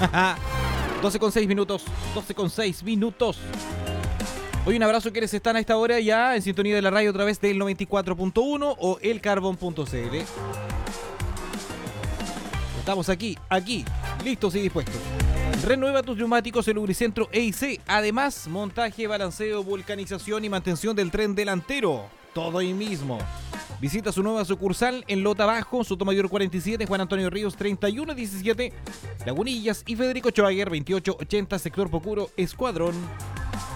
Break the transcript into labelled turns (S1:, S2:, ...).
S1: 12:06 minutos. 12:06 minutos. Hoy un abrazo a quienes están a esta hora ya en sintonía de la radio a través del 94.1 o elcarbon.cl. Estamos aquí, listos y dispuestos. Renueva tus neumáticos en Lubricentro EIC. Además, montaje, balanceo, vulcanización y mantención del tren delantero. Todo ahí mismo. Visita su nueva sucursal en Lota Bajo, Sotomayor 47, Juan Antonio Ríos 3117, Lagunillas y Federico Schwager 2880, sector Pocuro, Escuadrón.